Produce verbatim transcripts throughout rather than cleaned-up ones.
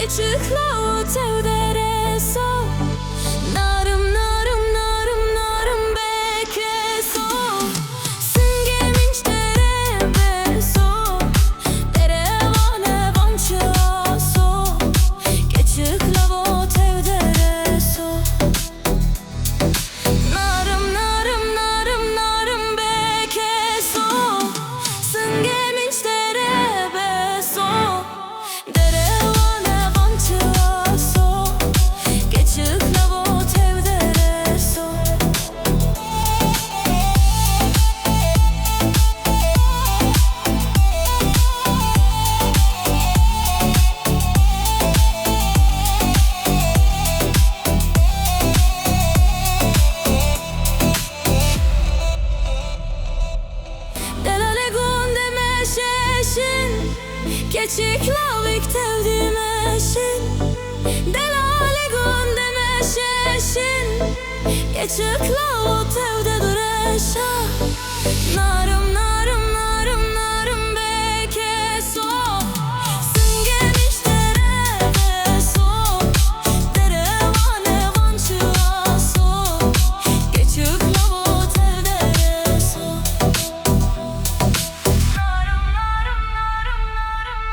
geçiklo teudereso 나름 나름 나름 나름 베케소 승계 민치tere beso derevane vanchoso geçiklo teudereso 나름 나름 나름 나름 베케소 승계 민치tere beso derevane vanchoso geçiklo teudereso Delale gunde meşeşin geçiklavik tevdimeşin Delale gunde meşeşin geçiklav tevde dureşa Narım narım narım narım bekeso Sınge minçtere beso derevane vançıaso geçiklav tevdereso Narım narım narım narım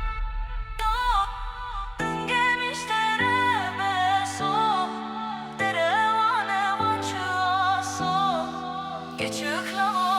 Sınge minçtere beso derevane vançıaso geçiklav